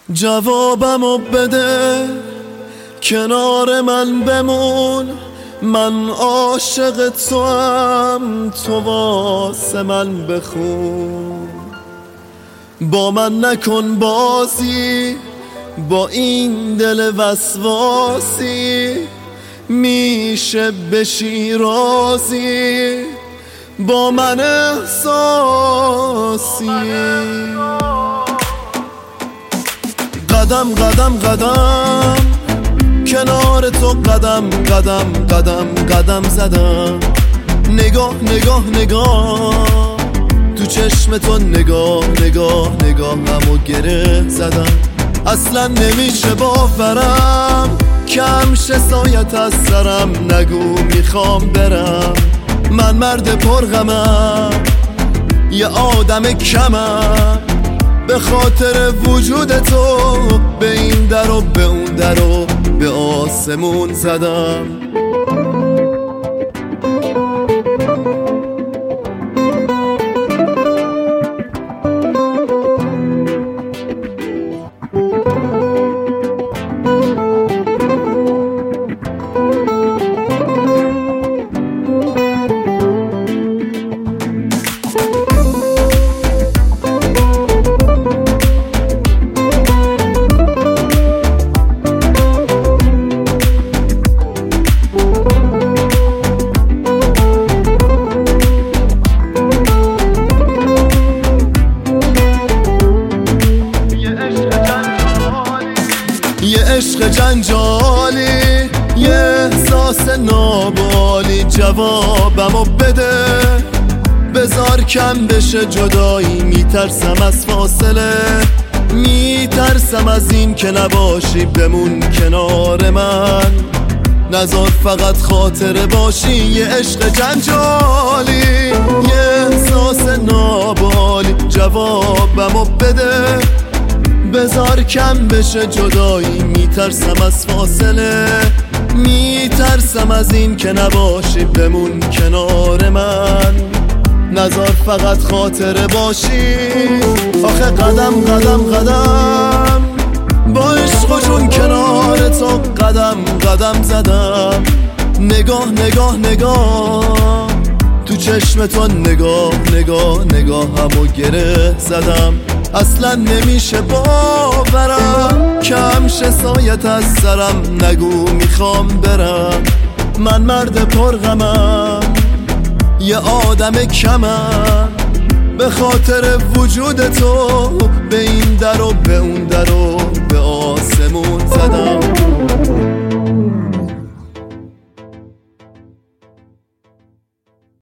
جوابمو بده، کنار من بمون، من عاشق توام، تو واسه من بخون. با من نکن بازی، با این دل وسواسی، میشه بشی راضی، با من احساسی. قدم قدم قدم کنار تو، قدم قدم قدم قدم زدم. نگاه نگاه نگاه تو چشم تو، نگاه نگاه نگاه همو گره زدم. اصلا نمیشه باورم کم شه سایت از سرم، نگو میخوام برم. من مرد پرغمم، یه آدم کمم، به خاطر وجود تو به این در و به اون در و به آسمون زدم. یه عشق جنجالی، یه احساس نابالی. جوابمو بده، بذار کم بشه جدایی. میترسم از فاصله، میترسم از این که نباشی، بمون کنار من، نذار فقط خاطره باشی. یه عشق جنجالی، یه احساس نابالی. جوابمو بده، بذار کم بشه جدایی. میترسم از فاصله، میترسم از این که نباشی، بمون کنار من، نذار فقط خاطره باشی. آخه قدم قدم قدم با عشق و جون کنار تو، قدم قدم زدم. نگاه نگاه نگاه تو چشم تو، نگاه نگاه نگاه همو گره زدم. اصلا نمیشه باورم کم شه سایت از سرم، نگو میخوام برم. من مرد پرغمم، یه آدم کمم، به خاطر وجود تو به این در و به اون در و